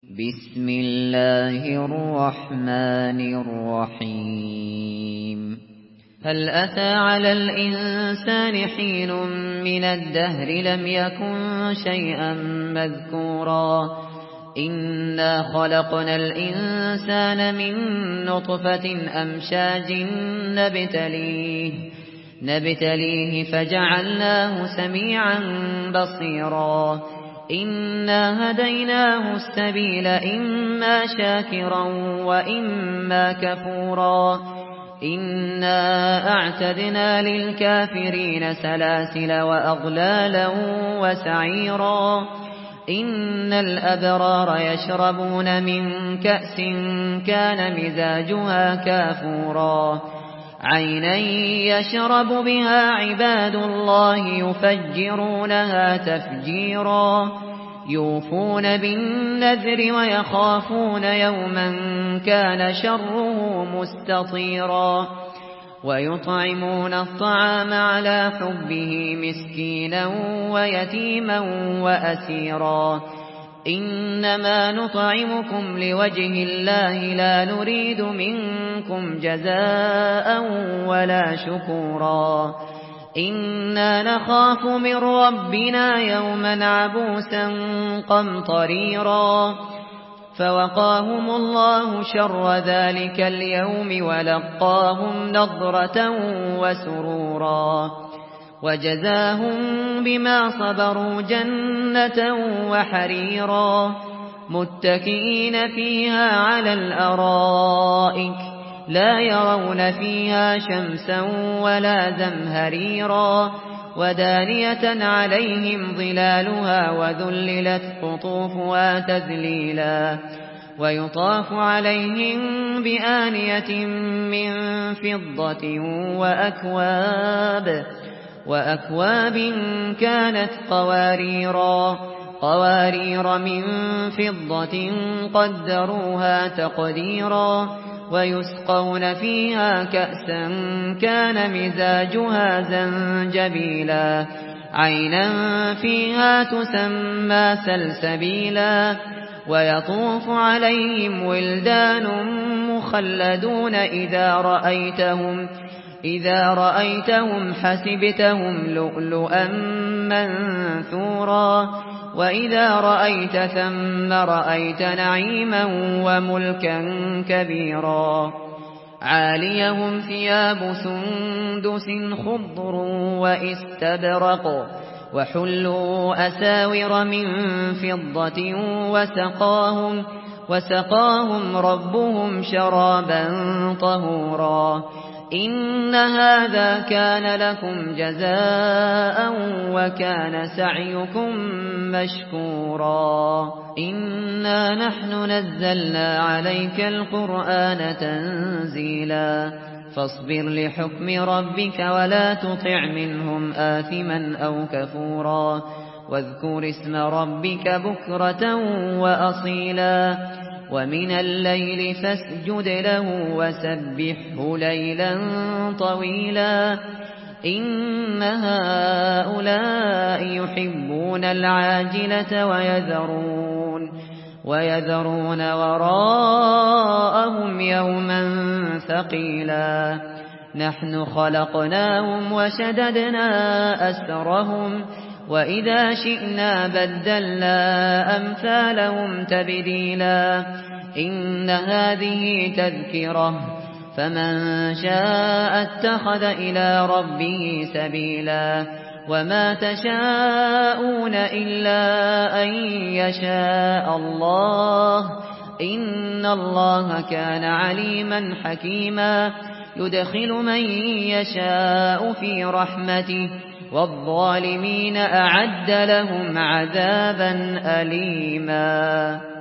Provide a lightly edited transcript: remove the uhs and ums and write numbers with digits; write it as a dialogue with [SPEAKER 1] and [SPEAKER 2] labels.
[SPEAKER 1] بسم الله الرحمن الرحيم هل أتى على الإنسان حين من الدهر لم يكن شيئا مذكورا إنا خلقنا الإنسان من نطفة أمشاج نبتليه فجعلناه سميعا بصيرا إنا هديناه السبيل إما شاكرا وإما كفورا إنا أعتدنا للكافرين سلاسل وأغلالا وسعيرا إن الأبرار يشربون من كأس كان مزاجها كافورا عينا يشرب بها عباد الله يفجرونها تفجيرا يوفون بالنذر ويخافون يوما كان شره مستطيرا ويطعمون الطعام على حبه مسكينا ويتيما وأسيرا إنما نطعمكم لوجه الله لا نريد منكم جزاء ولا شكورا إنا نخاف من ربنا يوما عبوسا قمطريرا فوقاهم الله شر ذلك اليوم ولقاهم نضرة وسرورا وجزاهم بما صبروا جنة وحريرا متكئين فيها على الأرائك لا يرون فيها شمسا ولا زمهريرا ودانية عليهم ظلالها وذللت قطوفها تذليلا ويطاف عليهم بآنية من فضة وأكواب كانت قوارير من فضة قدروها تقديرا ويسقون فيها كأسا كان مزاجها زنجبيلا عينا فيها تسمى سلسبيلا ويطوف عليهم ولدان مخلدون إذا رأيتهم حسبتهم لؤلؤا منثورا وإذا رأيت ثم رأيت نعيما وملكا كبيرا عاليهم ثياب سندس خضر واستبرق وحلوا أساور من فضة وسقاهم ربهم شرابا طهورا إن هذا كان لكم جزاء وكان سعيكم مشكورا إنا نحن نزلنا عليك القرآن تنزيلا فاصبر لحكم ربك ولا تطع منهم آثما أو كفورا واذكر اسم ربك بكرة وأصيلا ومن الليل فاسجد له وسبحه ليلا طويلا إن هؤلاء يحبون العاجلة ويذرون وراءهم يوما ثقيلا نحن خلقناهم وشددنا أسرهم وإذا شئنا بدلنا أمثالهم تبديلا إن هذه تذكرة فمن شاء اتخذ إلى ربه سبيلا وما تشاءون إلا أن يشاء الله إن الله كان عليما حكيما يدخل من يشاء في رحمته والظالمين أعد لهم عذابا أليما